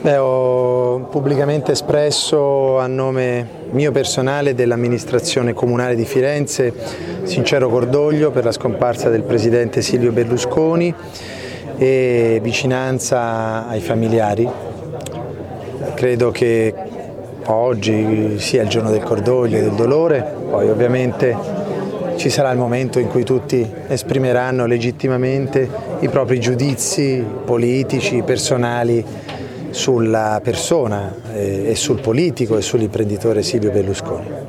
Ho pubblicamente espresso a nome mio personale e dell'amministrazione comunale di Firenze sincero cordoglio per la scomparsa del presidente Silvio Berlusconi e vicinanza ai familiari. Credo che oggi sia il giorno del cordoglio e del dolore, poi ovviamente ci sarà il momento in cui tutti esprimeranno legittimamente i propri giudizi politici, personali sulla persona e sul politico e sull'imprenditore Silvio Berlusconi.